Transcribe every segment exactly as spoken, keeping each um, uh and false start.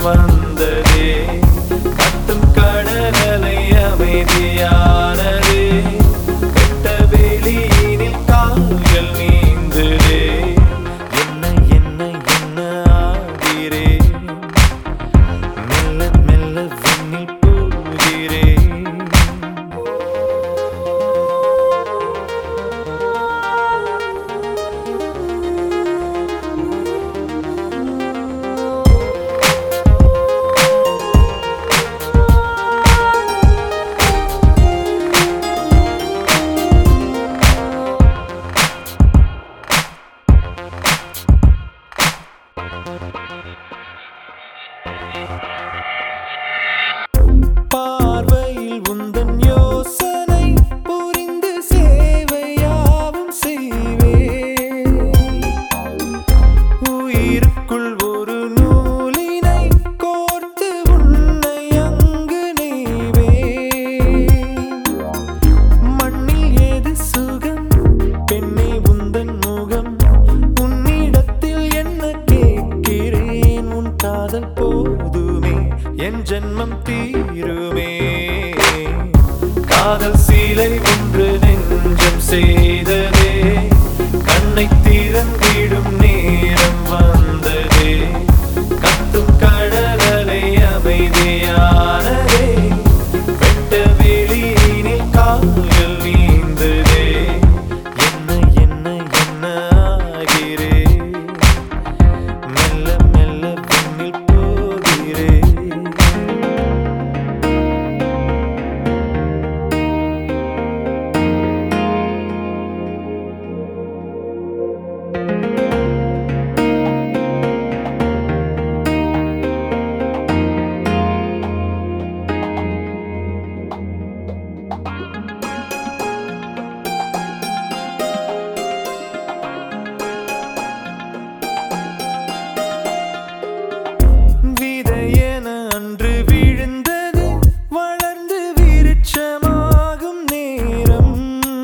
வந்ததே கட்டும் கடலலை அமைதியானதே வெட்ட வெளியினில் கால்கள் நீந்துதே என்ன என்ன என்ன ஆகிறேன் மெல்ல மெல்ல விண்ணில் போகிறேன் பார்வையில் உந்தன் யோசனை புரிந்து சேவையாவும் செய்வேன் உயிருக்குள் ஒரு நூலினை கோர்த்து உன்னை அங்கு நெய்வேன் மண்ணில் ஏது சுகம் பெண்ணே உந்தன் முகம் உன்னிடத்தில் என்ன கேட்கிறேன் உன் காதல் போதுமே என் ஜென்மம் தீருமே காதல் சீலை ஒன்று நெஞ்சம் செய்ததே கண்ணை திறந்திடும் நேரம் வந்ததே கத்தும் கடலலை அமைதியானதே வெட்ட வெளியினில் கால்கள் நீந்ததே என்ன என்ன என்ன ஆகிறேன் மெல்ல மெல்ல விண்ணில் போகிறேன் விதையென அன்று விழுந்தது வளர்ந்து விருட்சமாகும் நேரம்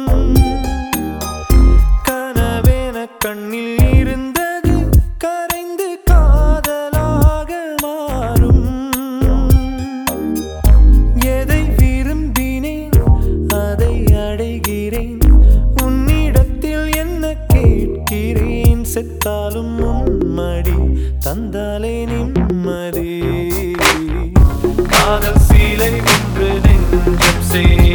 கனவென கண்ணில் இருந்தது கரைந்து காதலாக மாறும் எதை விரும்பினேன் அதை அடைகிறேன் உன்னிடத்தில் என்ன கேட்கிறேன் செத்தாலும் உம்மடி தந்தாலே நிம்மதி காதல் சீலை ஒன்று நெஞ்சம் செய்